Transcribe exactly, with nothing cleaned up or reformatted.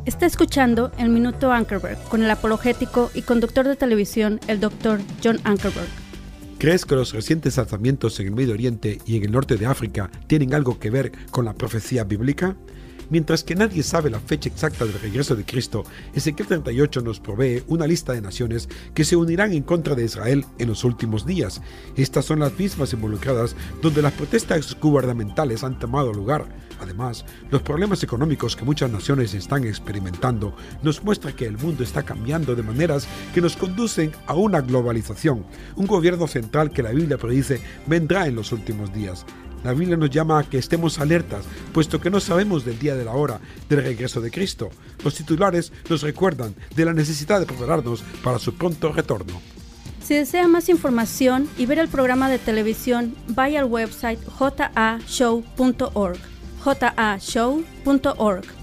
Está escuchando el Minuto Ankerberg con el apologético y conductor de televisión, el doctor John Ankerberg. ¿Crees que los recientes alzamientos en el Medio Oriente y en el norte de África tienen algo que ver con la profecía bíblica? Mientras que nadie sabe la fecha exacta del regreso de Cristo, Ezequiel treinta y ocho nos provee una lista de naciones que se unirán en contra de Israel en los últimos días. Estas son las mismas involucradas donde las protestas gubernamentales han tomado lugar. Además, los problemas económicos que muchas naciones están experimentando nos muestra que el mundo está cambiando de maneras que nos conducen a una globalización, un gobierno central que la Biblia predice vendrá en los últimos días. La Biblia nos llama a que estemos alertas, puesto que no sabemos del día de la hora del regreso de Cristo. Los titulares nos recuerdan de la necesidad de prepararnos para su pronto retorno. Si desea más información y ver el programa de televisión, vaya al website j a show punto org, j a show punto org.